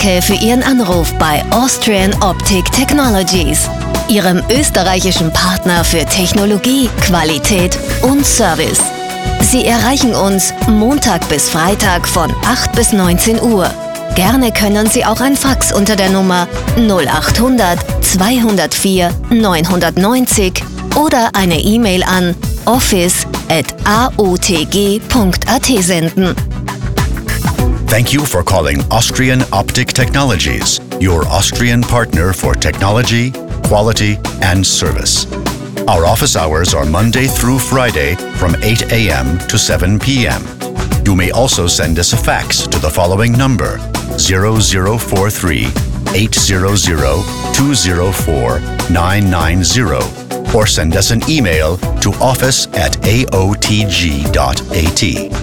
Danke für Ihren Anruf bei Austrian Optic Technologies, Ihrem österreichischen Partner für Technologie, Qualität und Service. Sie erreichen uns Montag bis Freitag von 8 bis 19 Uhr. Gerne können Sie auch ein Fax unter der Nummer 0800 204 990 oder eine E-Mail an office@aotg.at senden. Thank you for calling Austrian Optic Technologies, your Austrian partner for technology, quality, and service. Our office hours are Monday through Friday from 8 a.m. to 7 p.m. You may also send us a fax to the following number: 0043 800 204 990, or send us an email to office@aotg.at.